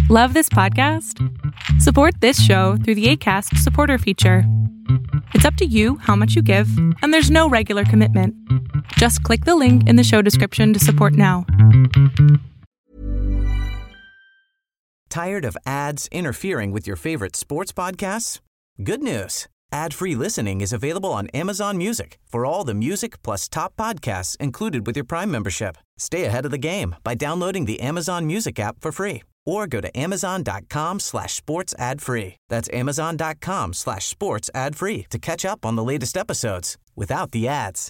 Love this podcast? Support this show through the Acast supporter feature. It's up to you how much you give, and there's no regular commitment. Just click the link in the show description to support now. Tired of ads interfering with your favorite sports podcasts? Good news. Ad-free listening is available on Amazon Music for all the music plus top podcasts included with your Prime membership. Stay ahead of the game by downloading the Amazon Music app for free or go to amazon.com/sports ad free. That's amazon.com/sports ad free to catch up on the latest episodes without the ads.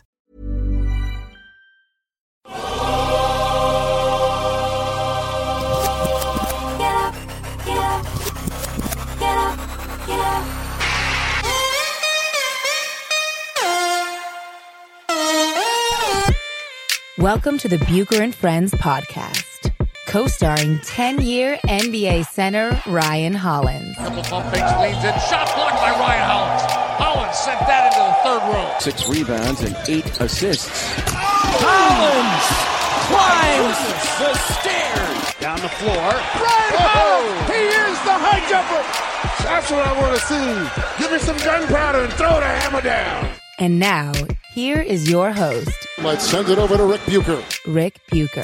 Welcome to the Bucher and Friends podcast, co-starring 10-year NBA center Ryan Hollins. Couple bump fakes, leads in, shot blocked by Ryan Hollins. Hollins sent that into the third row. 6 rebounds and 8 assists. Hollins climbs the stairs. Down the floor. Ryan Hollins! He is the high jumper. That's what I want to see. Give me some gunpowder and throw the hammer down. And now, here is your host, Let's send it over to Rick Bucher. Rick Bucher.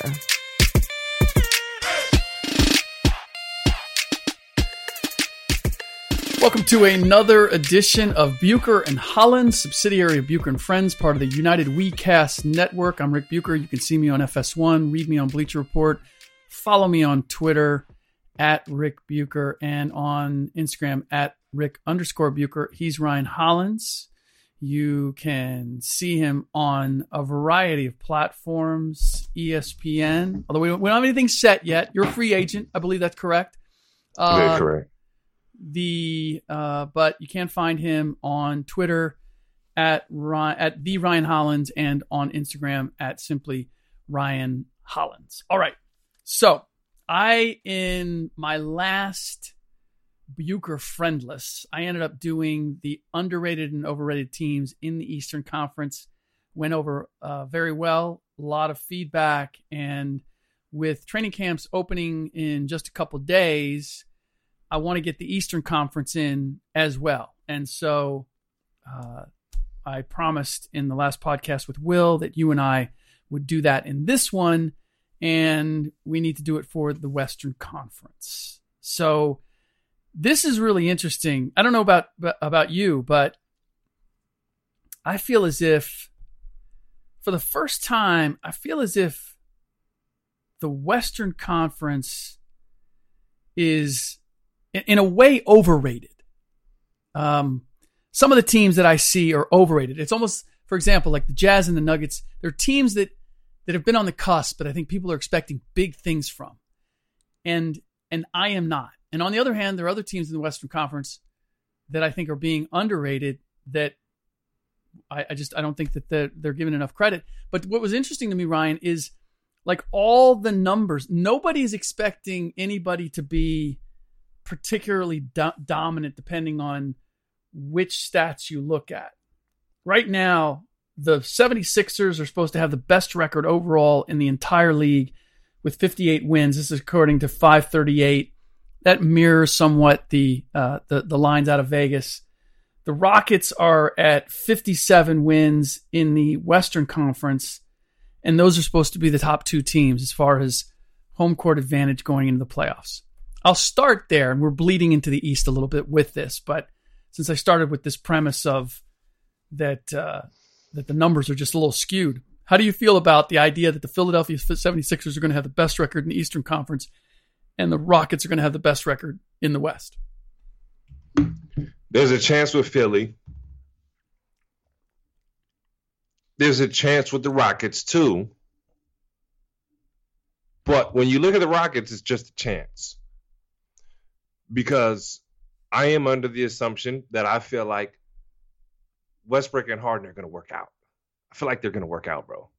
Welcome to another edition of Bucher and Hollins, subsidiary of Bucher and Friends, part of the United WeCast network. I'm Rick Bucher. You can see me on FS1, read me on Bleacher Report, follow me on Twitter at Rick Bucher, and on Instagram at Rick_Bucher. He's Ryan Hollins. You can see him on a variety of platforms, ESPN, although we don't have anything set yet. You're a free agent. I believe that's correct. Very correct. But you can find him on Twitter at the Ryan Hollins and on Instagram at simply Ryan Hollins. All right. So in my last Bucher Friendless, I ended up doing the underrated and overrated teams in the Eastern Conference. Went over very well, a lot of feedback, and with training camps opening in just a couple days, I want to get the Eastern Conference in as well. And so I promised in the last podcast with Will that you and I would do that in this one, and we need to do it for the Western Conference. So this is really interesting. I don't know about you, but I feel as if, for the first time, the Western Conference is, in a way, overrated. Some of the teams that I see are overrated. It's almost, for example, like the Jazz and the Nuggets. They're teams that have been on the cusp, but I think people are expecting big things from. And I am not. And on the other hand, there are other teams in the Western Conference that I think are being underrated that I don't think that they're given enough credit. But what was interesting to me, Ryan, is like all the numbers. Nobody's expecting anybody to be particularly dominant depending on which stats you look at. Right now, the 76ers are supposed to have the best record overall in the entire league with 58 wins. This is according to 538. That mirrors somewhat the lines out of Vegas. The Rockets are at 57 wins in the Western Conference, and those are supposed to be the top two teams as far as home court advantage going into the playoffs. I'll start there, and we're bleeding into the East a little bit with this, but since I started with this premise of that the numbers are just a little skewed, how do you feel about the idea that the Philadelphia 76ers are going to have the best record in the Eastern Conference and the Rockets are going to have the best record in the West? There's a chance with Philly. There's a chance with the Rockets too. But when you look at the Rockets, it's just a chance. Because I am under the assumption that I feel like Westbrook and Harden are going to work out. I feel like they're going to work out, bro.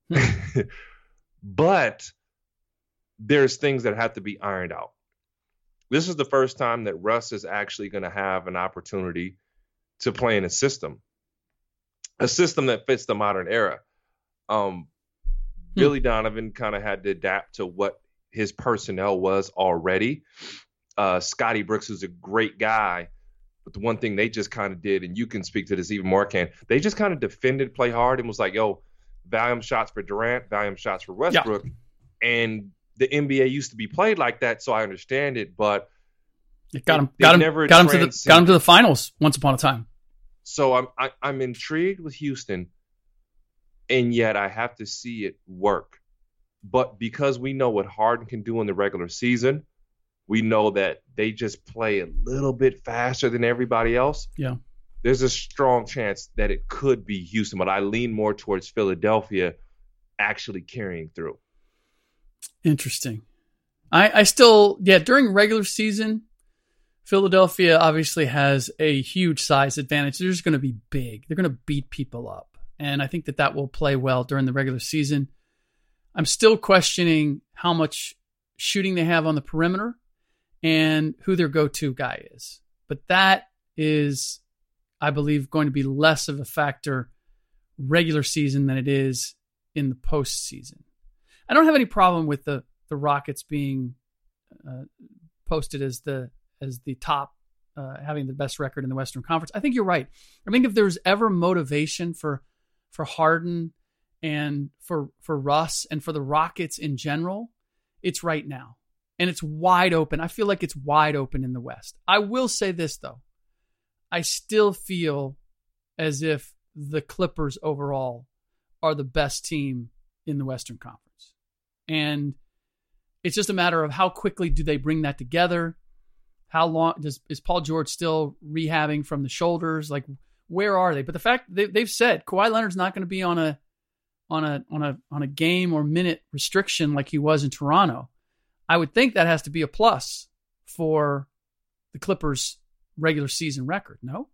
But there's things that have to be ironed out. This is the first time that Russ is actually going to have an opportunity to play in a system that fits the modern era. Billy Donovan kind of had to adapt to what his personnel was already. Scotty Brooks, who's a great guy. But the one thing they just kind of did, and you can speak to this even more, Ken, they just kind of defended, play hard, and was like, yo, volume shots for Durant, volume shots for Westbrook. Yeah. And the NBA used to be played like that, so I understand it, but it got him to the finals once upon a time. So I'm intrigued with Houston, and yet I have to see it work. But because we know what Harden can do in the regular season, we know that they just play a little bit faster than everybody else. Yeah. There's a strong chance that it could be Houston, but I lean more towards Philadelphia actually carrying through. Interesting. I still, during regular season, Philadelphia obviously has a huge size advantage. They're just going to be big. They're going to beat people up. And I think that will play well during the regular season. I'm still questioning how much shooting they have on the perimeter and who their go-to guy is. But that is, I believe, going to be less of a factor regular season than it is in the postseason. I don't have any problem with the Rockets being posted as the top, having the best record in the Western Conference. I think you're right. I think if there's ever motivation for Harden and for Russ and for the Rockets in general, it's right now. And it's wide open. I feel like it's wide open in the West. I will say this, though. I still feel as if the Clippers overall are the best team in the Western Conference. And it's just a matter of how quickly do they bring that together? How long is Paul George still rehabbing from the shoulders? Like, where are they? But the fact they've said Kawhi Leonard's not going to be on a game or minute restriction like he was in Toronto. I would think that has to be a plus for the Clippers' regular season record, no?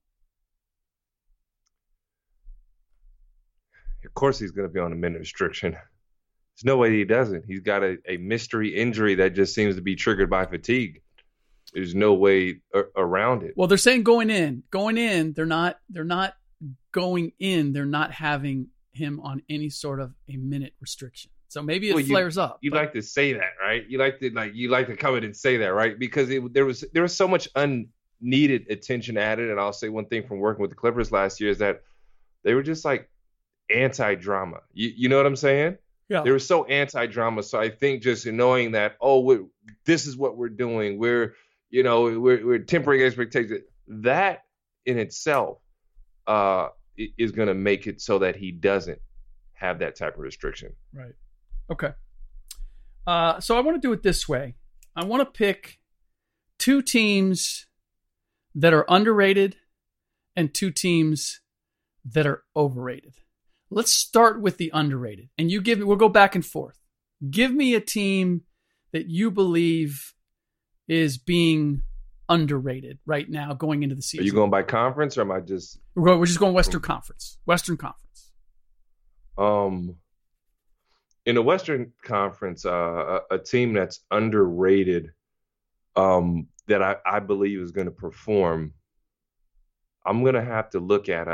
Of course he's going to be on a minute restriction. There's no way he doesn't. He's got a mystery injury that just seems to be triggered by fatigue. There's no way around it. Well, they're saying going in, they're not going in. They're not having him on any sort of a minute restriction. So maybe it flares up. You like to say that, right? You like to come in and say that, right? Because there was so much unneeded attention added. And I'll say one thing from working with the Clippers last year is that they were just like anti-drama. You know what I'm saying? Yeah. They were so anti-drama. So I think just knowing that, this is what we're doing. We're tempering expectations. That in itself is going to make it so that he doesn't have that type of restriction. Right. Okay. So I want to do it this way. I want to pick two teams that are underrated and two teams that are overrated. Let's start with the underrated. And we'll go back and forth. Give me a team that you believe is being underrated right now going into the season. Are you going by conference or am I just... We're just going Western Conference. Western Conference. In the Western Conference, a team that's underrated that I believe is going to perform, I'm going to have to look at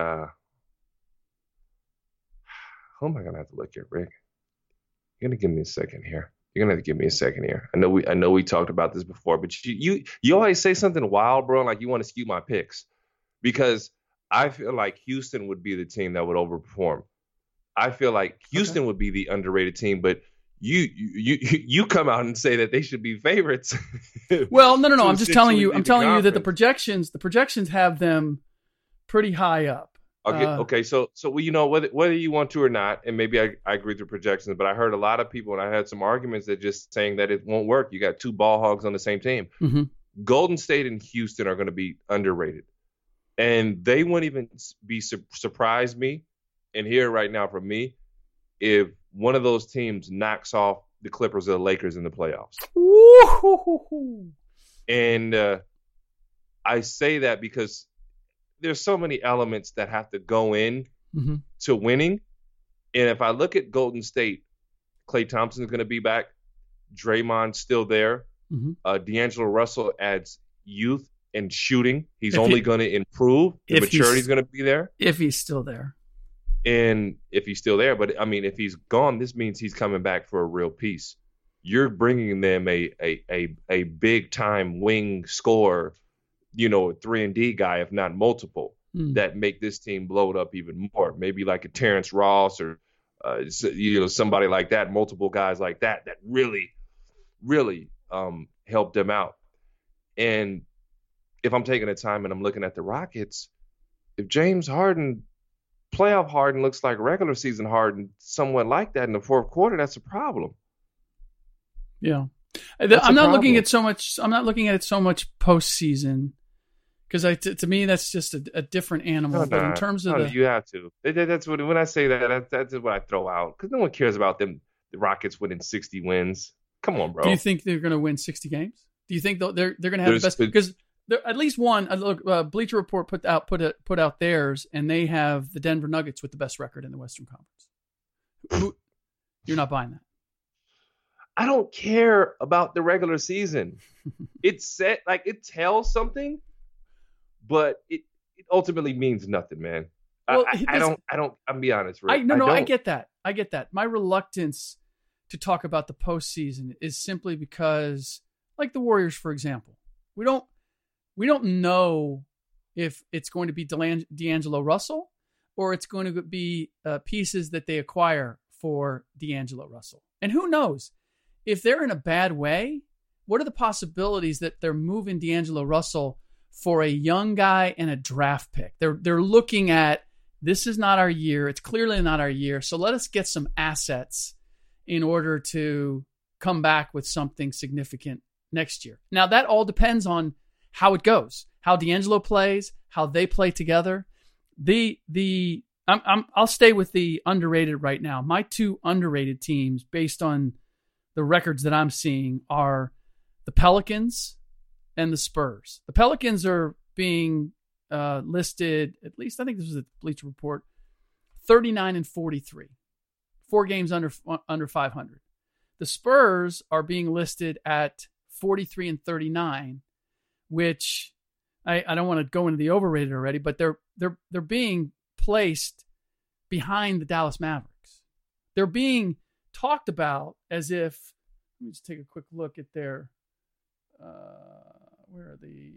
who am I going to have to look at, Rick? You're going to give me a second here. You're going to have to give me a second here. I know we talked about this before, but you always say something wild, bro, like you want to skew my picks. Because I feel like Houston would be the team that would overperform. I feel like Houston would be the underrated team, but you come out and say that they should be favorites. Well, no. I'm just telling you. I'm telling you that the projections have them pretty high up. Okay. So you know, whether you want to or not, and maybe I agree with the projections, but I heard a lot of people, and I had some arguments that just saying that it won't work. You got two ball hogs on the same team. Mm-hmm. Golden State and Houston are going to be underrated, and they wouldn't even be surprise me. And here right now from me, if one of those teams knocks off the Clippers or the Lakers in the playoffs. Ooh. And I say that because there's so many elements that have to go in to winning. And if I look at Golden State, Klay Thompson is going to be back. Draymond's still there. Mm-hmm. D'Angelo Russell adds youth and shooting. He's only going to improve. The maturity's going to be there. If he's still there. And if he's still there, but I mean, if he's gone, this means he's coming back for a real piece. you're bringing them a big time wing scorer, a 3-and-D guy, if not multiple, that make this team blow it up even more. Maybe like a Terrence Ross or somebody like that, multiple guys like that really, really helped them out. And if I'm taking the time and I'm looking at the Rockets, if James Harden, playoff Harden, looks like regular season Harden, somewhat like that in the fourth quarter, that's a problem. Yeah. I'm not looking at it so much postseason, because to me that's just a different animal. But in terms of you have to. That's what, when I say that's what I throw out, because no one cares about them. The Rockets winning 60 wins. Come on, bro. Do you think they're going to win 60 games? Do you think they're going to have the best? Because at least one. Look, Bleacher Report put out theirs, and they have the Denver Nuggets with the best record in the Western Conference. You're not buying that. I don't care about the regular season. It's set, like, it tells something, but it ultimately means nothing, man. Well, I'm be honest, Rick. I get that. My reluctance to talk about the postseason is simply because, like the Warriors, for example, we don't know if it's going to be D'Angelo Russell or it's going to be pieces that they acquire for D'Angelo Russell. And who knows? If they're in a bad way, what are the possibilities that they're moving D'Angelo Russell for a young guy and a draft pick? They're looking at, this is not our year. It's clearly not our year. So let us get some assets in order to come back with something significant next year. Now, that all depends on how it goes, how D'Angelo plays, how they play together. I'll stay with the underrated right now. My two underrated teams, based on the records that I'm seeing, are the Pelicans and the Spurs. The Pelicans are being listed, at least I think this was a Bleacher Report, 39-43, 4 games under 500. The Spurs are being listed at 43-39, which I don't want to go into the overrated already, but they're being placed behind the Dallas Mavericks. They're being talked about as if, let me just take a quick look at their, where are the,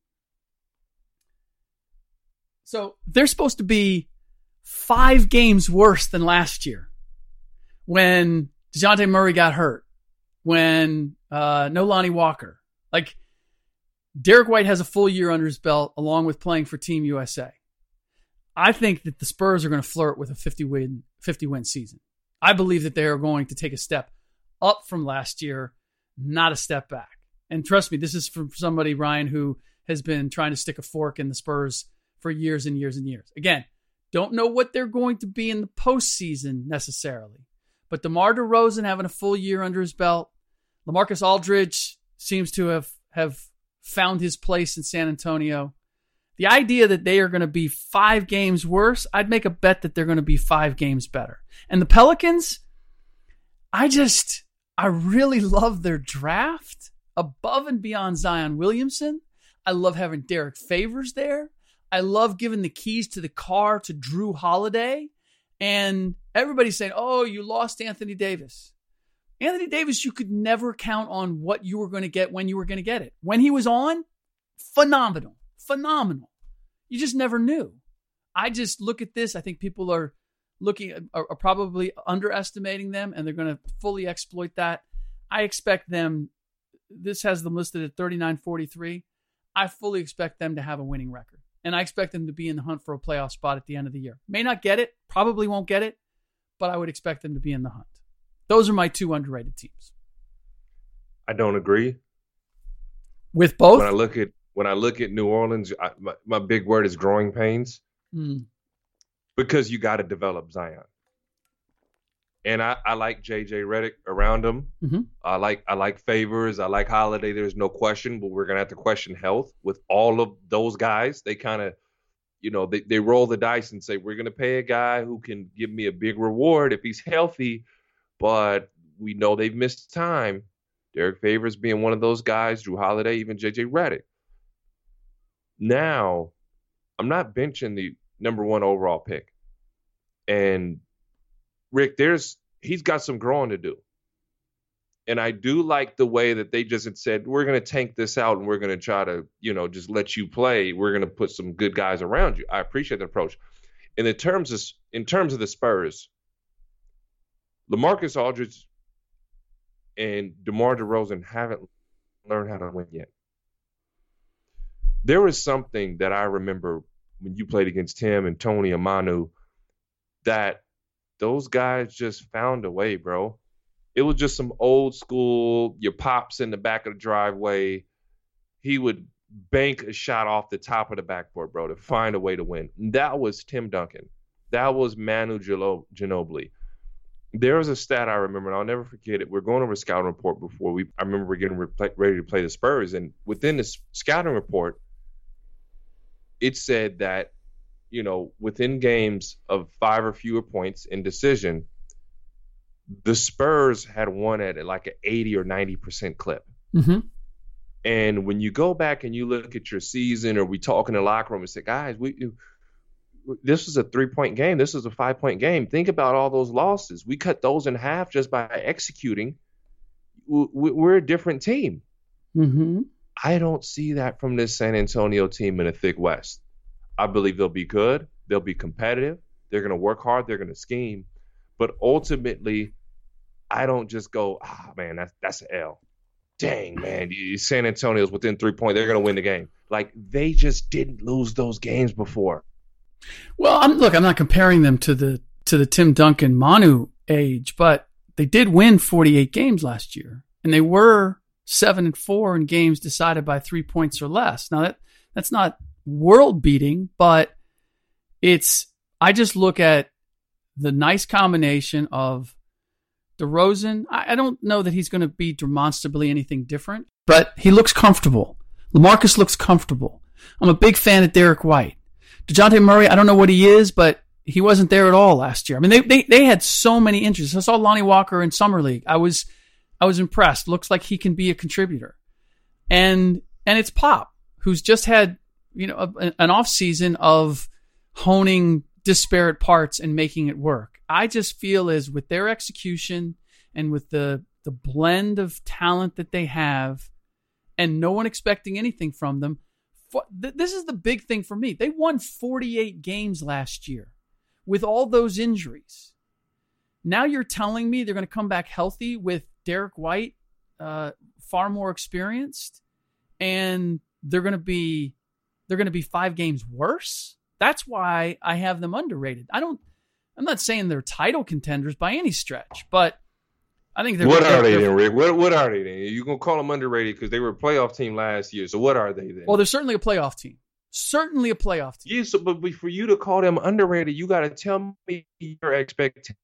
so they're supposed to be 5 games worse than last year when DeJounte Murray got hurt, when no Lonnie Walker. Like, Derek White has a full year under his belt along with playing for Team USA. I think that the Spurs are going to flirt with a 50-win season. I believe that they are going to take a step up from last year, not a step back. And trust me, this is from somebody, Ryan, who has been trying to stick a fork in the Spurs for years and years and years. Again, don't know what they're going to be in the postseason necessarily. But DeMar DeRozan having a full year under his belt, LaMarcus Aldridge seems to have found his place in San Antonio. The idea that they are going to be 5 games worse, I'd make a bet that they're going to be 5 games better. And the Pelicans, I really love their draft above and beyond Zion Williamson. I love having Derek Favors there. I love giving the keys to the car to Drew Holiday. And everybody's saying, oh, you lost Anthony Davis. Anthony Davis, you could never count on what you were going to get when you were going to get it. When he was on, phenomenal. You just never knew. I just look at this. I think people are probably underestimating them, and they're going to fully exploit that. I expect them, this has them listed at 39-43. I fully expect them to have a winning record. And I expect them to be in the hunt for a playoff spot at the end of the year. May not get it, probably won't get it, but I would expect them to be in the hunt. Those are my 2 underrated teams. I don't agree. With both? When I look at New Orleans, my big word is growing pains. Because you got to develop Zion. And I like JJ Redick around him. Mm-hmm. I like Favors. I like Holiday. There's no question, but we're going to have to question health with all of those guys. They kind of, they roll the dice and say, we're going to pay a guy who can give me a big reward if he's healthy, but we know they've missed time. Derek Favors being one of those guys, Drew Holiday, even JJ Redick. Now, I'm not benching the number 1 overall pick. And Rick, he's got some growing to do. And I do like the way that they just had said, we're going to tank this out and we're going to try to, just let you play. We're going to put some good guys around you. I appreciate the approach. And in terms of the Spurs, LaMarcus Aldridge and DeMar DeRozan haven't learned how to win yet. There was something that I remember when you played against Tim and Tony and Manu, that those guys just found a way, bro. It was just some old school, your pops in the back of the driveway. He would bank a shot off the top of the backboard, bro, to find a way to win. And that was Tim Duncan. That was Manu Ginobili. There was a stat I remember, and I'll never forget it. We're going over a scouting report I remember we're getting ready to play the Spurs. And within the scouting report, it said that, within games of 5 or fewer points in decision, the Spurs had won at like an 80 or 90% clip. Mm-hmm. And when you go back and you look at your season, or we talk in the locker room and say, guys, this was a 3-point game. This was a 5-point game. Think about all those losses. We cut those in half just by executing. We're a different team. Mm-hmm. I don't see that from this San Antonio team in a thick West. I believe they'll be good. They'll be competitive. They're going to work hard. They're going to scheme. But ultimately, I don't just go, man, that's an L. Dang, man, San Antonio's within 3 points. They're going to win the game. Like, they just didn't lose those games before. Well, I'm not comparing them to the Tim Duncan Manu age, but they did win 48 games last year, and they were 7-4 in games decided by 3 points or less. Now that's not world beating, but I just look at the nice combination of DeRozan. I don't know that he's going to be demonstrably anything different, but he looks comfortable. LaMarcus looks comfortable. I'm a big fan of Derek White. DeJounte Murray, I don't know what he is, but he wasn't there at all last year. I mean, they had so many injuries. I saw Lonnie Walker in Summer League. I was impressed. Looks like he can be a contributor. And it's Pop, who's just had, an off season of honing disparate parts and making it work. I just feel as with their execution and with the blend of talent that they have, and no one expecting anything from them, this is the big thing for me. They won 48 games last year with all those injuries. Now you're telling me they're going to come back healthy with Derek White, far more experienced, and they're going to be 5 games worse? That's why I have them underrated. I'm not saying they're title contenders by any stretch, but I think they're. What are they then, Rick? What are they then? You're gonna call them underrated because they were a playoff team last year. So what are they then? Well, they're certainly a playoff team. Certainly a playoff team. Yeah, but for you to call them underrated, you got to tell me your expectations.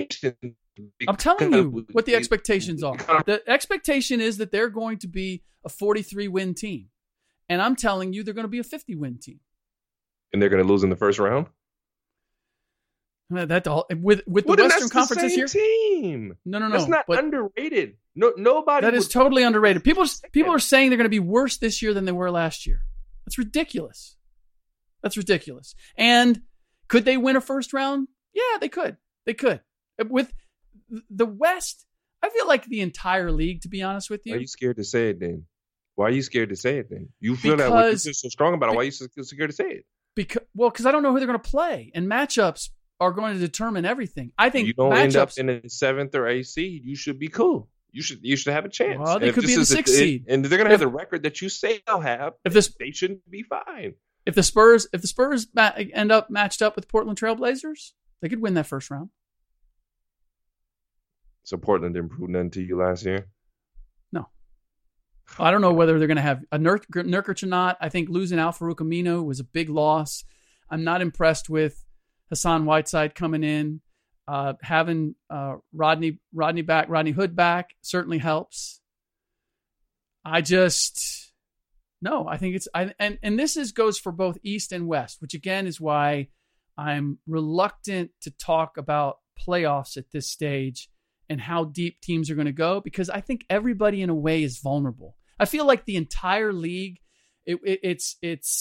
I'm telling you what the expectations are. The expectation is that they're going to be a 43-win team, and I'm telling you they're going to be a 50-win team. And they're going to lose in the first round? With the Western Conference this year? Team. No. That's not underrated. Nobody. That is totally underrated. People are saying they're going to be worse this year than they were last year. That's ridiculous. And could they win a first round? Yeah, they could. With the West, I feel like the entire league, to be honest with you. Why are you scared to say it then? You feel that way. You're so strong about it. Why are you so scared to say it? Because I don't know who they're going to play, and matchups are going to determine everything. I think you don't end up in the 7th or 8th seed. You should be cool. You should have a chance. Well, they could be the 6th seed, and they're going to have the record that you say they'll have. They shouldn't be fine. If the Spurs end up matched up with Portland Trailblazers, they could win that first round. So Portland didn't prove nothing to you last year? No. I don't know whether they're going to have a Nurkic or not. I think losing Al-Farouq Aminu was a big loss. I'm not impressed with Hassan Whiteside coming in. Having Rodney Hood back certainly helps. I think and this goes for both East and West, which again is why I'm reluctant to talk about playoffs at this stage and how deep teams are going to go, because I think everybody in a way is vulnerable. I feel like the entire league, it's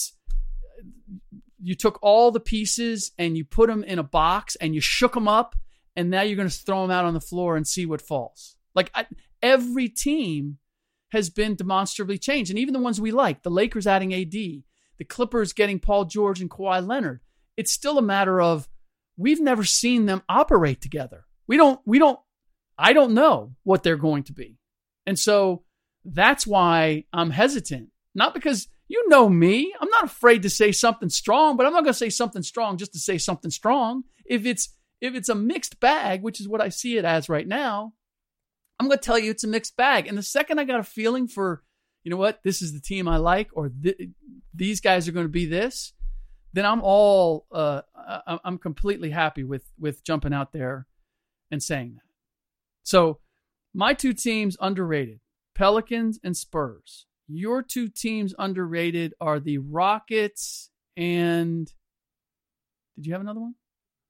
you took all the pieces and you put them in a box and you shook them up, and now you're going to throw them out on the floor and see what falls. Like every team has been demonstrably changed. And even the ones we like, the Lakers adding AD, the Clippers getting Paul George and Kawhi Leonard, it's still a matter of we've never seen them operate together. I don't know what they're going to be. And so that's why I'm hesitant. Not because you know me. I'm not afraid to say something strong, but I'm not going to say something strong just to say something strong. If it's a mixed bag, which is what I see it as right now, I'm going to tell you it's a mixed bag. And the second I got a feeling for, you know what, this is the team I like, or these guys are going to be this, then I'm completely happy with jumping out there and saying that. So my two teams underrated, Pelicans and Spurs. Your two teams underrated are the Rockets and did you have another one?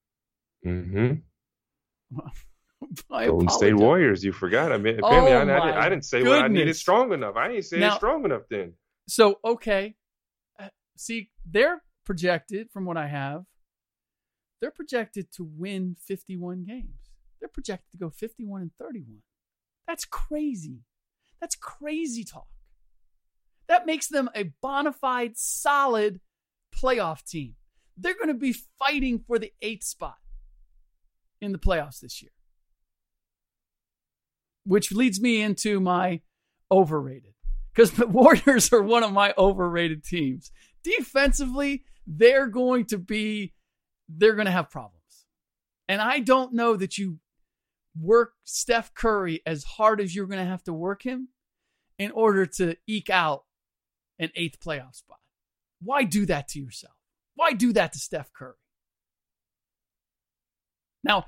Mm-hmm. Golden State Warriors. You forgot. I mean, apparently I didn't say what I needed strong enough. I didn't say it strong enough then. So, okay. See, they're projected, from what I have, they're projected to win 51 games. They're projected to go 51-31. That's crazy. That's crazy talk. That makes them a bona fide, solid playoff team. They're going to be fighting for the 8th spot in the playoffs this year. Which leads me into my overrated. Because the Warriors are one of my overrated teams. Defensively, they're going to have problems. And I don't know that you work Steph Curry as hard as you're going to have to work him in order to eke out an 8th playoff spot. Why do that to yourself? Why do that to Steph Curry? Now,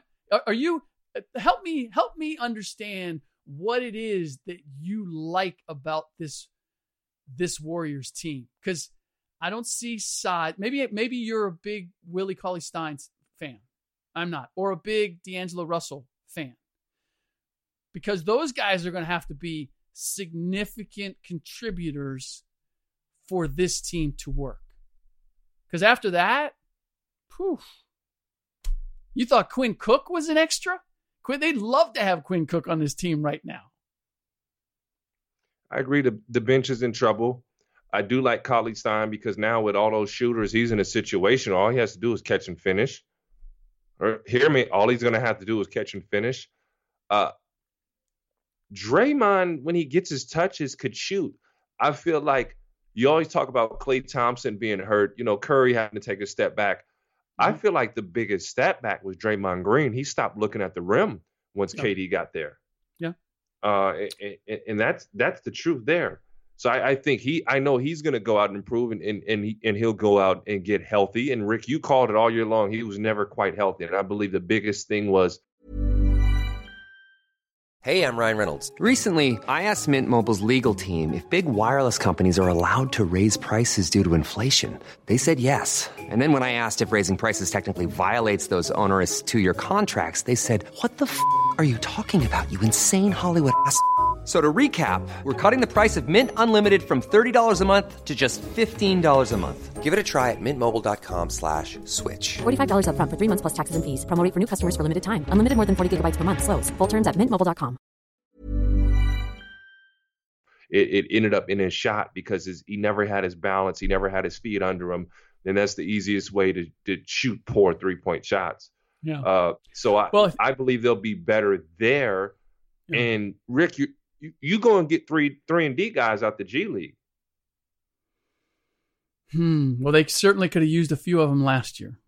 help me understand what it is that you like about this Warriors team. Because I don't see side. Maybe you're a big Willie Cauley-Stein fan. I'm not. Or a big D'Angelo Russell fan. Because those guys are going to have to be significant contributors for this team to work. Because after that, you thought Quinn Cook was an extra? They'd love to have Quinn Cook on this team right now. I agree. The bench is in trouble. I do like Cauley-Stein because now with all those shooters, he's in a situation. All he has to do is catch and finish. Or hear me. All he's going to have to do is catch and finish. Draymond, when he gets his touches, could shoot. I feel like you always talk about Klay Thompson being hurt. Curry having to take a step back. I feel like the biggest step back was Draymond Green. He stopped looking at the rim once KD got there. Yeah. And that's the truth there. So I think I know he's going to go out and improve and he'll go out and get healthy. And Rick, you called it all year long. He was never quite healthy. And I believe the biggest thing was. Hey, I'm Ryan Reynolds. Recently, I asked Mint Mobile's legal team if big wireless companies are allowed to raise prices due to inflation. They said yes. And then when I asked if raising prices technically violates those onerous 2-year contracts, they said, "What the f*** are you talking about, you insane Hollywood ass?" So to recap, we're cutting the price of Mint Unlimited from $30 a month to just $15 a month. Give it a try at mintmobile.com/switch. $45 up front for 3 months plus taxes and fees. Promo rate for new customers for limited time. Unlimited more than 40 gigabytes per month. Slows full terms at mintmobile.com. It ended up in his shot because he never had his balance. He never had his feet under him. And that's the easiest way to shoot poor 3-point shots. Yeah. I believe they'll be better there. Yeah. And Rick, you go and get 3-and-D guys out the G League. Well, they certainly could have used a few of them last year.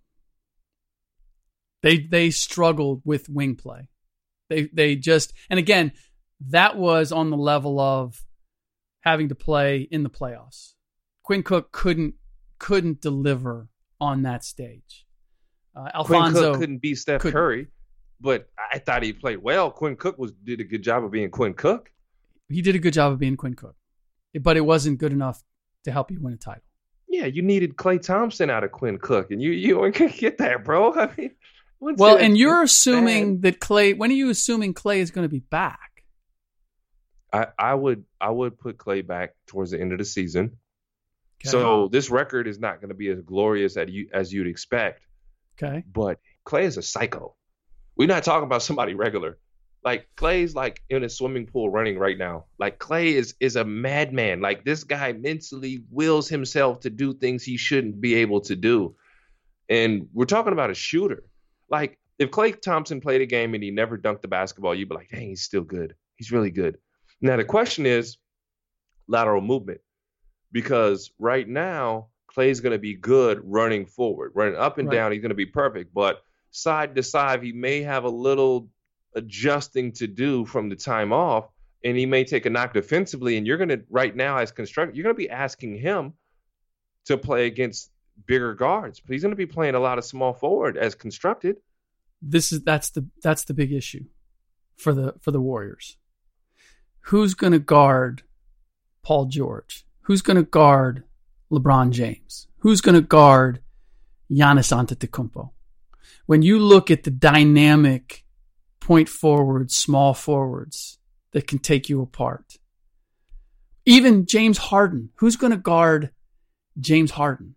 They struggled with wing play. They just, and again, that was on the level of having to play in the playoffs. Quinn Cook couldn't deliver on that stage. Alfonso Quinn Cook couldn't be Steph Curry, but I thought he played well. Quinn Cook did a good job of being Quinn Cook. He did a good job of being Quinn Cook, but it wasn't good enough to help you win a title. Yeah, you needed Klay Thompson out of Quinn Cook, and you weren't going to get that, bro. I mean, and you're assuming that Klay. When are you assuming Klay is going to be back? I would put Klay back towards the end of the season. Okay. So this record is not going to be as glorious as you'd expect. Okay. But Klay is a psycho. We're not talking about somebody regular. Like Klay's like in a swimming pool running right now. Like Klay is a madman. Like this guy mentally wills himself to do things he shouldn't be able to do. And we're talking about a shooter. Like if Klay Thompson played a game and he never dunked the basketball, you'd be like, dang, he's still good. He's really good. Now the question is lateral movement. Because right now, Klay's going to be good running forward. Running up and down, he's going to be perfect. But side to side, he may have a little adjusting to do from the time off, and he may take a knock defensively. And you're going to, right now, as constructed, you're going to be asking him to play against bigger guards. But he's going to be playing a lot of small forward as constructed. That's the big issue for the Warriors. Who's going to guard Paul George? Who's going to guard LeBron James? Who's going to guard Giannis Antetokounmpo? When you look at the dynamic point forwards, small forwards that can take you apart. Even James Harden. Who's going to guard James Harden?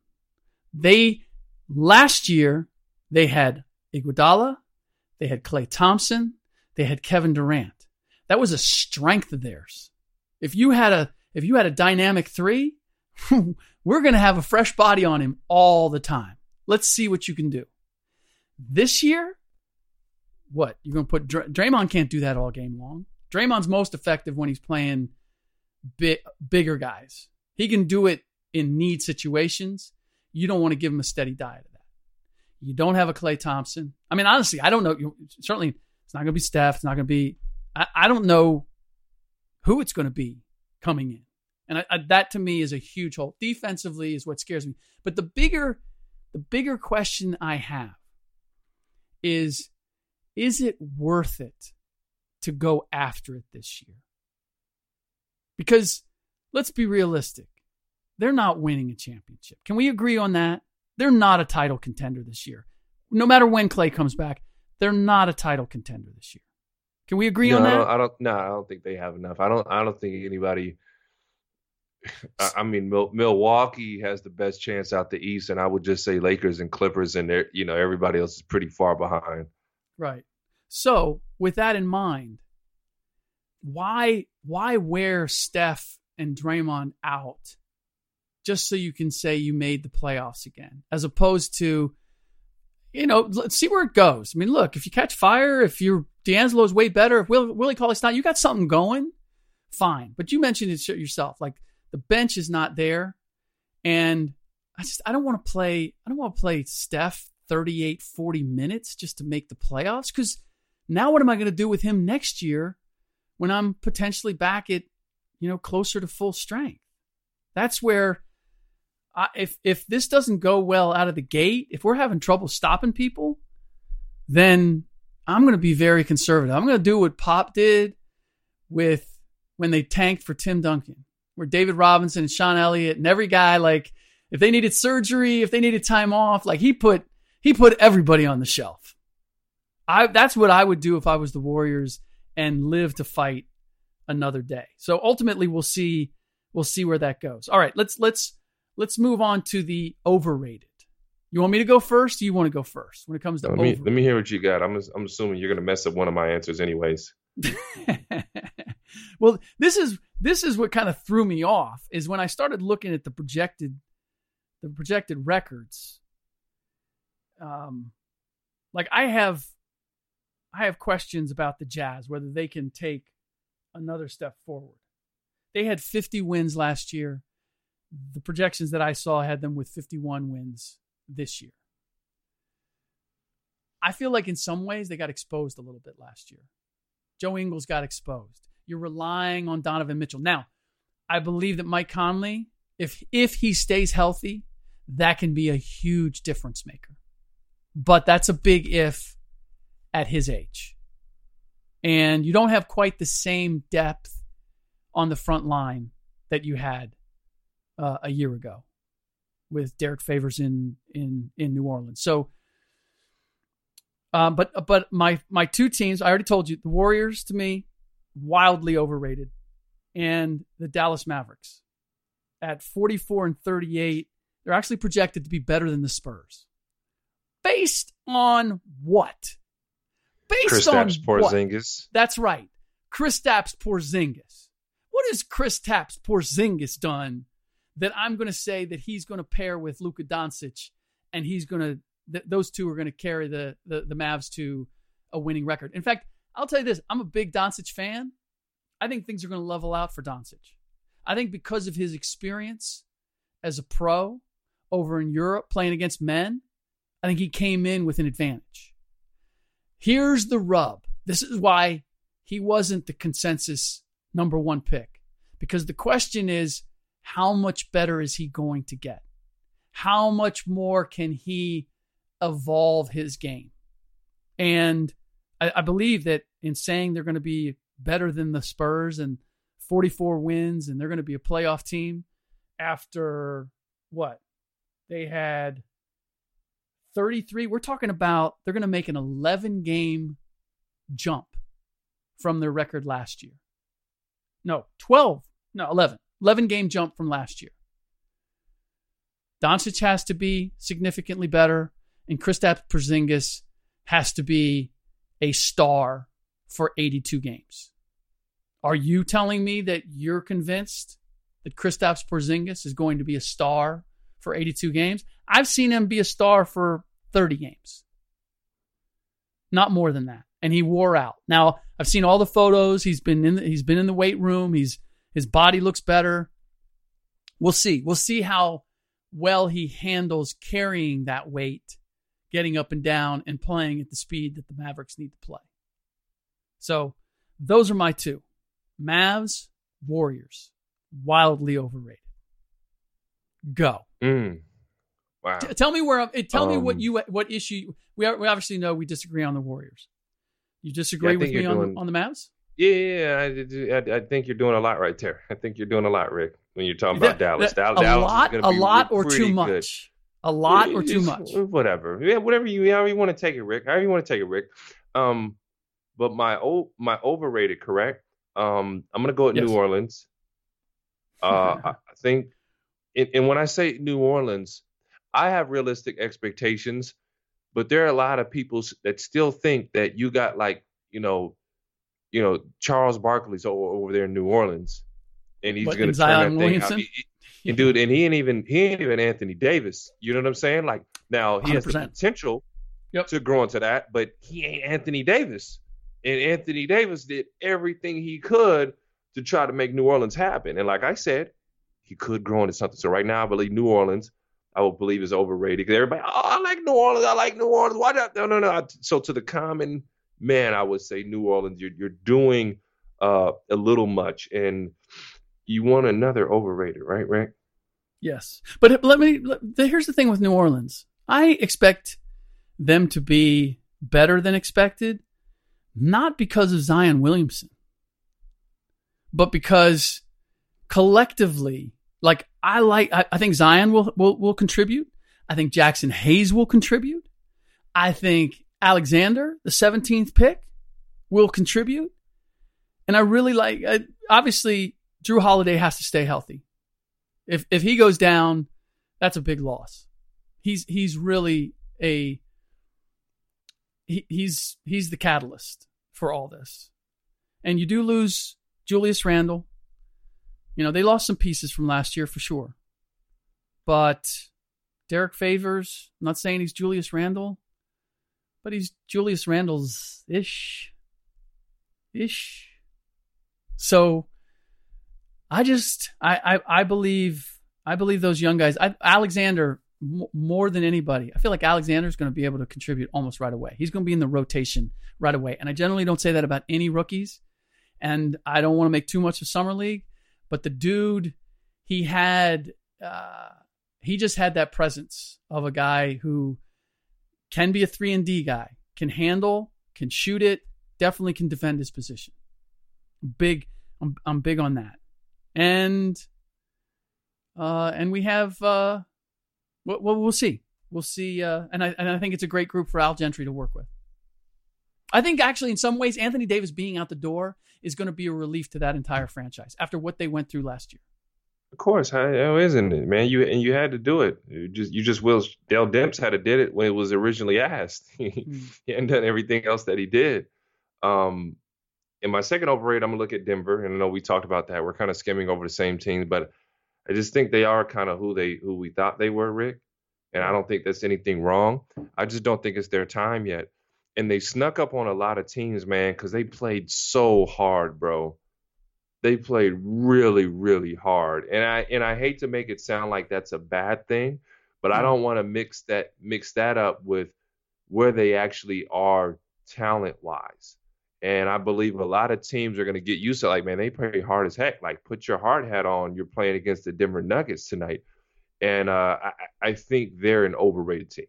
Last year, they had Iguodala, they had Klay Thompson, they had Kevin Durant. That was a strength of theirs. If you had a dynamic three, we're going to have a fresh body on him all the time. Let's see what you can do. This year, what? You're going to put Draymond can't do that all game long. Draymond's most effective when he's playing bigger guys. He can do it in need situations. You don't want to give him a steady diet of that. You don't have a Klay Thompson. I mean, honestly, I don't know. Certainly, it's not going to be Steph. It's not going to be. I don't know who it's going to be coming in. And that to me is a huge hole. Defensively is what scares me. But the bigger question I have is it worth it to go after it this year? Because let's be realistic. They're not winning a championship. Can we agree on that? They're not a title contender this year. No matter when Klay comes back, they're not a title contender this year. Can we agree on that? I don't think they have enough. I don't think anybody. I mean, Milwaukee has the best chance out the East, and I would just say Lakers and Clippers, and everybody else is pretty far behind. Right. So, with that in mind, why wear Steph and Draymond out just so you can say you made the playoffs again, as opposed to, let's see where it goes. I mean, look, if you catch fire, if D'Angelo's way better, if Willie Cauley-Stein, you got something going, fine. But you mentioned it yourself, like the bench is not there, and I don't want to play Steph 38, 40 minutes just to make the playoffs, because now what am I going to do with him next year when I'm potentially back at, closer to full strength? That's where, if this doesn't go well out of the gate, if we're having trouble stopping people, then I'm going to be very conservative. I'm going to do what Pop did when they tanked for Tim Duncan, where David Robinson and Sean Elliott and every guy, like, if they needed surgery, if they needed time off, like he put everybody on the shelf. That's what I would do if I was the Warriors and live to fight another day. So ultimately, we'll see where that goes. All right, let's move on to the overrated. You want me to go first? Or you want to go first when it comes to overrated? Let me hear what you got. I'm assuming you're going to mess up one of my answers, anyways. Well, this is what kind of threw me off, is when I started looking at the projected records. Like I have questions about the Jazz, whether they can take another step forward. They had 50 wins last year. The projections that I saw had them with 51 wins this year. I feel like in some ways they got exposed a little bit last year. Joe Ingles got exposed. You're relying on Donovan Mitchell. Now, I believe that Mike Conley, if he stays healthy, that can be a huge difference maker. But that's a big if at his age. And you don't have quite the same depth on the front line that you had a year ago with Derek Favors in New Orleans. So, but my two teams, I already told you, the Warriors to me, wildly overrated, and the Dallas Mavericks at 44-38. They're actually projected to be better than the Spurs. Based on what? based on Porzingis. That's right. Kristaps Porzingis. What has Kristaps Porzingis done that I'm going to say that he's going to pair with Luka Doncic, and he's going to those two are going to carry the Mavs to a winning record? In fact, I'll tell you this: I'm a big Doncic fan. I think things are going to level out for Doncic. I think because of his experience as a pro over in Europe playing against men, I think he came in with an advantage. Here's the rub. This is why he wasn't the consensus number one pick. Because the question is, how much better is he going to get? How much more can he evolve his game? And I believe that in saying they're going to be better than the Spurs and 44 wins and they're going to be a playoff team after what? They had 33. We're talking about they're going to make an 11-game jump from their record last year. No, 12. No, 11. 11-game jump from last year. Doncic has to be significantly better, and Kristaps Porzingis has to be a star for 82 games. Are you telling me that you're convinced that Kristaps Porzingis is going to be a star for 82 games? I've seen him be a star for 30 games. Not more than that. And he wore out. Now, I've seen all the photos. He's been in the weight room. His body looks better. We'll see. We'll see how well he handles carrying that weight, getting up and down, and playing at the speed that the Mavericks need to play. So those are my two. Mavs, Warriors. Wildly overrated. Go. Wow. Tell me what issue. We obviously know we disagree on the Warriors. You disagree with me on the Mavs? Yeah, I think you're doing a lot right there. I think you're doing a lot, Rick, when you're talking about Dallas. Dallas is going to be a lot or too good. much. A lot or too much. Whatever. Yeah, however you want to take it, Rick. However you want to take it, Rick. But my overrated, correct? I'm going to go with New Orleans. I think, and when I say New Orleans, I have realistic expectations, but there are a lot of people that still think that you got Charles Barkley's over there in New Orleans, and he's going to turn that thing out. Dude, and he ain't even Anthony Davis. You know what I'm saying? Like, now he 100%. Has the potential to grow into that, but he ain't Anthony Davis. And Anthony Davis did everything he could to try to make New Orleans happen. And like I said, he could grow into something. So right now, I believe New Orleans, I would believe, is overrated. Because everybody, I like New Orleans. Why not? No. So to the common man, I would say New Orleans, you're doing a little much. And you want another overrated, right, Rick? Yes. But here's the thing with New Orleans. I expect them to be better than expected, not because of Zion Williamson, but because collectively, I think Zion will contribute. I think Jackson Hayes will contribute. I think Alexander, the 17th pick, will contribute. And I really obviously, Drew Holiday has to stay healthy. If he goes down, that's a big loss. He's really he's the catalyst for all this. And you do lose Julius Randle. They lost some pieces from last year for sure. But Derek Favors, I'm not saying he's Julius Randle, but he's Julius Randle's ish. So I believe those young guys. Alexander, more than anybody, I feel like Alexander's going to be able to contribute almost right away. He's going to be in the rotation right away. And I generally don't say that about any rookies. And I don't want to make too much of Summer League, but the dude, he just had that presence of a guy who can be a 3-and-D guy, can handle, can shoot it, definitely can defend his position. I'm big on that. And we have, we'll see. We'll see. And I think it's a great group for Al Gentry to work with. I think actually in some ways, Anthony Davis being out the door is going to be a relief to that entire franchise after what they went through last year. Of course, how isn't it, man? You had to do it. You just will. Dell Demps had to did it when it was originally asked. He hadn't done everything else that he did. In my second overrated, I'm gonna look at Denver, and I know we talked about that. We're kind of skimming over the same teams, but I just think they are kind of who we thought they were, Rick. And I don't think that's anything wrong. I just don't think it's their time yet. And they snuck up on a lot of teams, man, because they played so hard, bro. They played really, really hard. And I hate to make it sound like that's a bad thing, but I don't want to mix that up with where they actually are talent-wise. And I believe a lot of teams are going to get used to, like, man, they play hard as heck. Like, put your hard hat on. You're playing against the Denver Nuggets tonight. And I think they're an overrated team.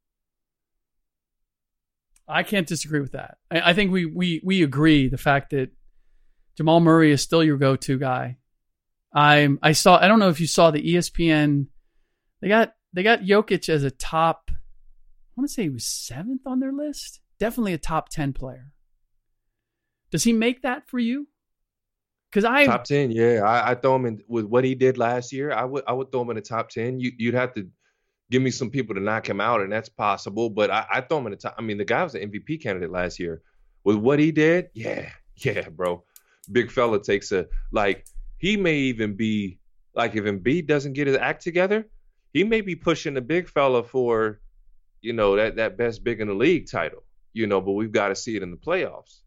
I can't disagree with that. I think we agree the fact that Jamal Murray is still your go-to guy. I don't know if you saw the ESPN. They got Jokic as a top, I want to say he was 7th on their list. Definitely a top 10 player. Does he make that for you? Because top 10, yeah. I throw him in with what he did last year. I would throw him in the top 10. You'd have to give me some people to knock him out, and that's possible. But I throw him in the top. I mean, the guy was an MVP candidate last year. With what he did, yeah, bro. Big fella takes he may even be like, if Embiid doesn't get his act together, he may be pushing the big fella for, that best big in the league title. But we've got to see it in the playoffs.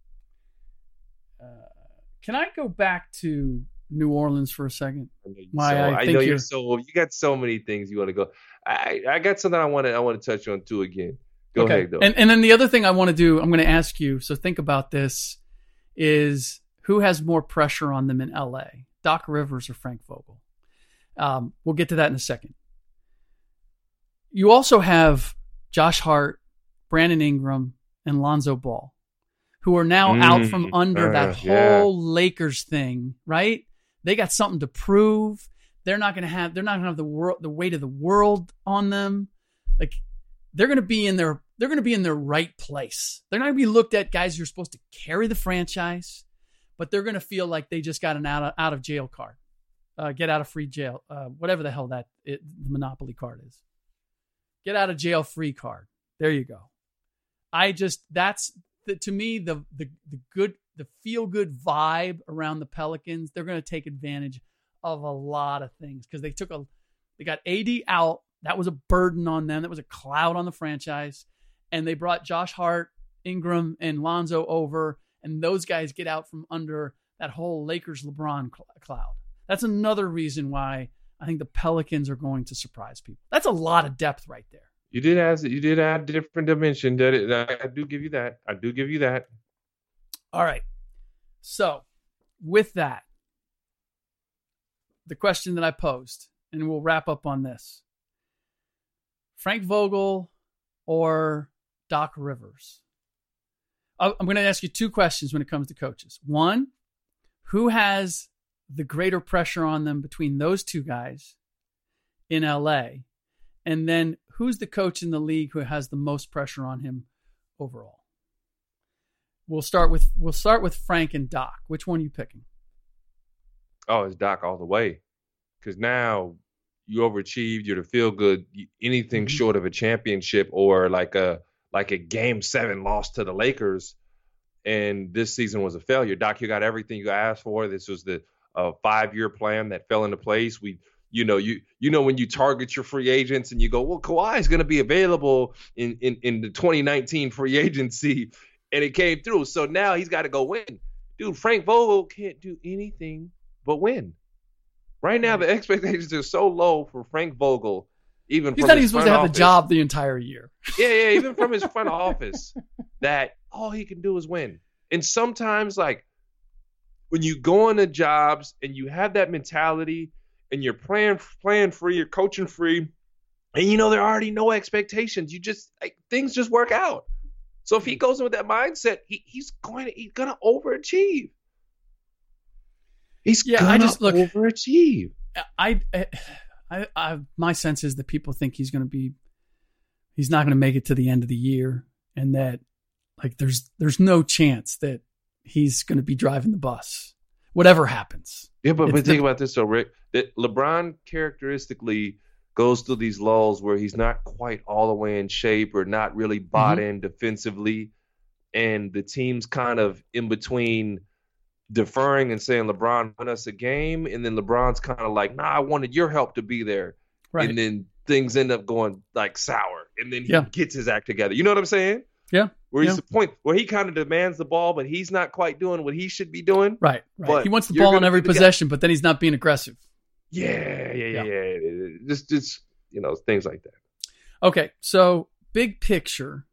Can I go back to New Orleans for a second? You got so many things you want to go. I got something I want to touch on too again. Go ahead, though. And then the other thing I want to do, I'm going to ask you, so think about this, is who has more pressure on them in LA, Doc Rivers or Frank Vogel? We'll get to that in a second. You also have Josh Hart, Brandon Ingram, and Lonzo Ball, who are now out from under that whole Lakers thing, right? They got something to prove. They're not going to have the weight of the world on them. Like, they're going to be in their right place. They're not going to be looked at guys who are supposed to carry the franchise, but they're going to feel like they just got an out of jail card, get out of free jail, whatever the hell the Monopoly card is. Get out of jail free card. There you go. To me, the feel good vibe around the Pelicans, they're going to take advantage of a lot of things because they got AD out. That was a burden on them. That was a cloud on the franchise. And they brought Josh Hart, Ingram, and Lonzo over, and those guys get out from under that whole Lakers LeBron cloud. That's another reason why I think the Pelicans are going to surprise people. That's a lot of depth right there. You did add different dimension. I do give you that. All right. So, with that, the question that I posed, and we'll wrap up on this: Frank Vogel or Doc Rivers? I'm going to ask you two questions when it comes to coaches. One, who has the greater pressure on them between those two guys in LA? And then, who's the coach in the league who has the most pressure on him overall? We'll start with Frank and Doc. Which one are you picking? Oh, it's Doc all the way. Because now you overachieved. You're the feel good. Anything short of a championship or like a Game 7 loss to the Lakers, and this season was a failure. Doc, you got everything you asked for. This was the 5-year plan that fell into place. When you target your free agents and you go, well, Kawhi is going to be available in the 2019 free agency, and it came through. So now he's got to go win. Dude, Frank Vogel can't do anything but win. Right now, the expectations are so low for Frank Vogel. Even he thought he was supposed to have the job the entire year. Yeah, even from his front office, that all he can do is win. And sometimes, like, when you go into jobs and you have that mentality and you're playing free, you're coaching free, and there are already no expectations. You just things just work out. So if he goes in with that mindset, he's gonna overachieve. Overachieve. My sense is that people think he's not going to make it to the end of the year, and that there's no chance that he's going to be driving the bus, whatever happens. Yeah, but think about this though, Rick. That LeBron characteristically goes through these lulls where he's not quite all the way in shape or not really bought in defensively, and the team's kind of in between deferring and saying, LeBron, win us a game, and then LeBron's kind of like, nah, I wanted your help to be there. Right. And then things end up going like sour, and then he gets his act together. You know what I'm saying? Yeah. Where he's the point where he kind of demands the ball, but he's not quite doing what he should be doing. Right. He wants the ball on every possession, but then he's not being aggressive. Yeah. Just things like that. Okay, so big picture,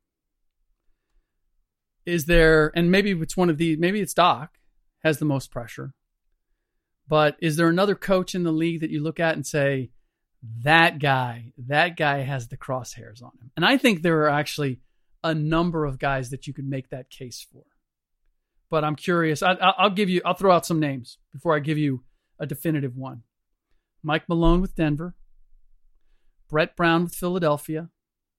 is there, and maybe it's one of these, maybe it's Doc has the most pressure, but is there another coach in the league that you look at and say, that guy has the crosshairs on him? And I think there are actually a number of guys that you could make that case for. But I'm curious. I'll throw out some names before I give you a definitive one. Mike Malone with Denver. Brett Brown with Philadelphia.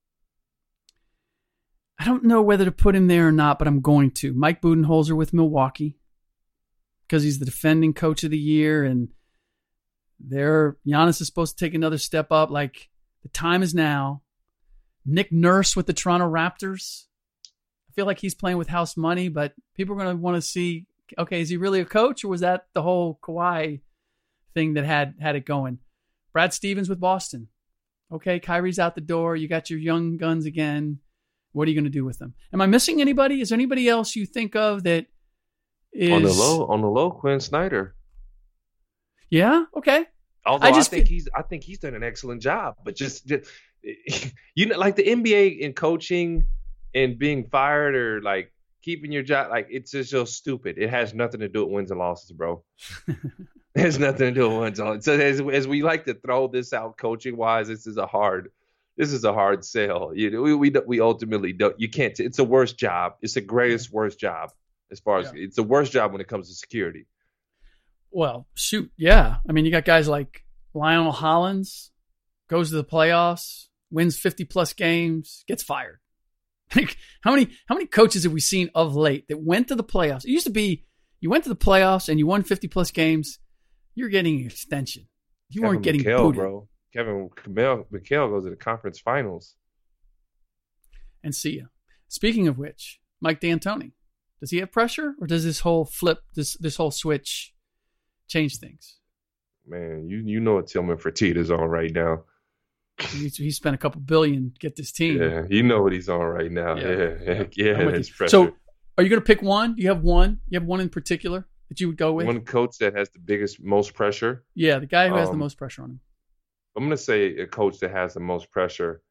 I don't know whether to put him there or not, but I'm going to. Mike Budenholzer with Milwaukee, because he's the defending coach of the year, and Giannis is supposed to take another step up. Like, the time is now. Nick Nurse with the Toronto Raptors. I feel like he's playing with house money, but people are going to want to see, okay, is he really a coach, or was that the whole Kawhi thing that had it going? Brad Stevens with Boston. Okay, Kyrie's out the door. You got your young guns again. What are you going to do with them? Am I missing anybody? Is there anybody else you think of that is on the low? Quinn Snyder. Yeah. Okay. Although I think he's done an excellent job, but just like the NBA in coaching and being fired or like keeping your job, like it's just so stupid. It has nothing to do with wins and losses, bro. It has nothing to do with wins and losses. So as we like to throw this out coaching wise, this is a hard sell. We ultimately don't. You can't. It's the worst job. It's the greatest worst job as far as it's the worst job when it comes to security. Well, shoot, yeah. I mean, you got guys like Lionel Hollins, goes to the playoffs, wins 50+ games, gets fired. How many coaches have we seen of late that went to the playoffs? It used to be you went to the playoffs and you won 50+ games, you're getting an extension. You weren't getting booted. Bro. Kevin McHale goes to the conference finals. And see ya. Speaking of which, Mike D'Antoni, does he have pressure, or does this whole flip, this whole switch change things? Man, you know what Tillman Fertitta's on right now. He spent a couple billion to get this team. Yeah, you know what he's on right now. Yeah. That's pressure. So, are you going to pick one? Do you have one? You have one in particular that you would go with? One coach that has the most pressure? Yeah, the guy who has the most pressure on him. I'm going to say a coach that has the most pressure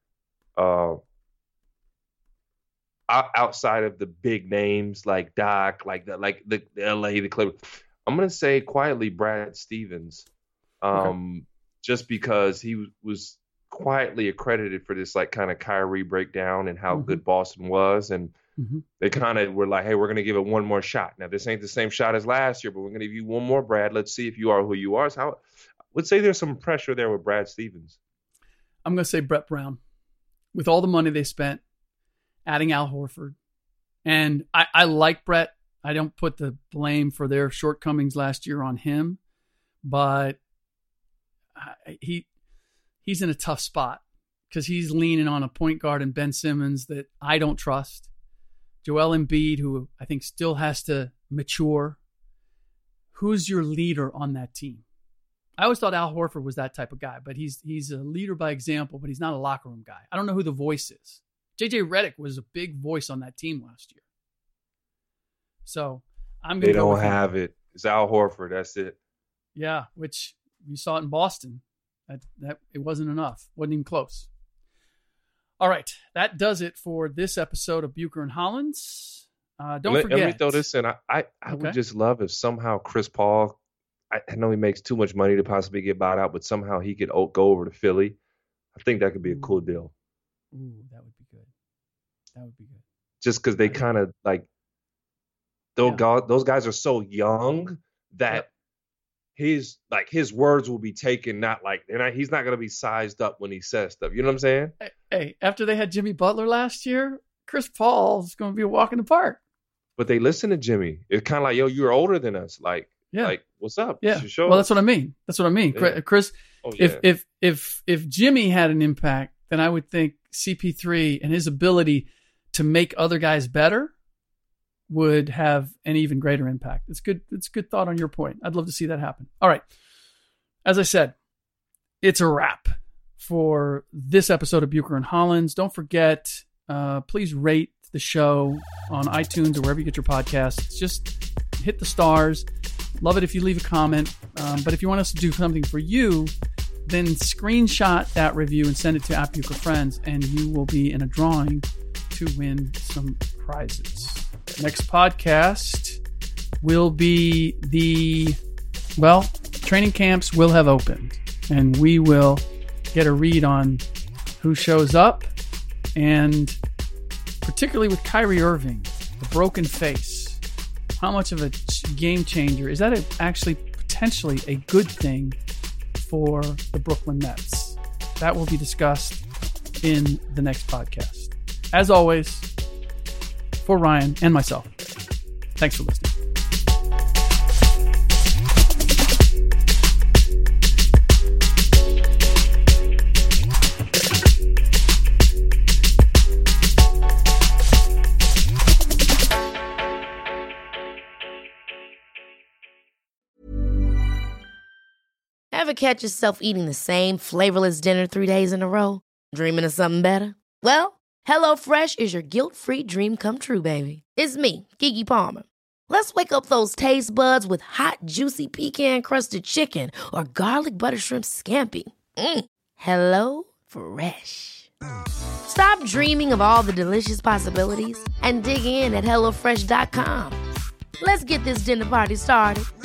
outside of the big names like Doc, like the LA, the Clippers. I'm going to say quietly Brad Stevens, just because he was quietly accredited for this like kind of Kyrie breakdown and how good Boston was. And they kind of were like, hey, we're going to give it one more shot. Now, this ain't the same shot as last year, but we're going to give you one more, Brad. Let's see if you are who you are. So I would say there's some pressure there with Brad Stevens. I'm going to say Brett Brown. With all the money they spent, adding Al Horford. And I like Brett. I don't put the blame for their shortcomings last year on him, but he's in a tough spot because he's leaning on a point guard in Ben Simmons that I don't trust. Joel Embiid, who I think still has to mature. Who's your leader on that team? I always thought Al Horford was that type of guy, but he's a leader by example, but he's not a locker room guy. I don't know who the voice is. JJ Redick was a big voice on that team last year. So I'm going to go. They don't have it. It's Al Horford. That's it. Yeah, which you saw it in Boston. That it wasn't enough. Wasn't even close. All right, that does it for this episode of Bucher and Hollins. Don't forget. Let me throw this in. I would just love if somehow Chris Paul. I know he makes too much money to possibly get bought out, but somehow he could go over to Philly. I think that could be a cool deal. Ooh, that would be good. That would be good. Just because they kind of like those guys are so young that his words will be taken he's not going to be sized up when he says stuff. You know what I'm saying? Hey, after they had Jimmy Butler last year, Chris Paul's going to be a walk in the park. But they listen to Jimmy. It's kind of like, yo, you're older than us. Like, Yeah. Like, what's up? Yeah. Show Well, us. that's what I mean. Yeah. Chris, if Jimmy had an impact, then I would think CP3 and his ability to make other guys better would have an even greater impact. It's good. It's a good thought on your point. I'd love to see that happen. All right. As I said, it's a wrap for this episode of Bucher and Hollins. Don't forget, please rate the show on iTunes or wherever you get your podcasts. Just hit the stars. Love it if you leave a comment. But if you want us to do something for you, then screenshot that review and send it to @Bucher Friends, and you will be in a drawing to win some prizes. Next podcast will be training camps will have opened, and we will get a read on who shows up, and particularly with Kyrie Irving, the broken face. How much of a game changer is that? Actually, potentially a good thing for the Brooklyn Nets. That will be discussed in the next podcast. As always, for Ryan and myself, thanks for listening. Ever catch yourself eating the same flavorless dinner 3 days in a row? Dreaming of something better? Well, HelloFresh is your guilt-free dream come true, baby. It's me, Keke Palmer. Let's wake up those taste buds with hot, juicy pecan-crusted chicken or garlic butter shrimp scampi. Hello Fresh. Stop dreaming of all the delicious possibilities and dig in at HelloFresh.com. Let's get this dinner party started.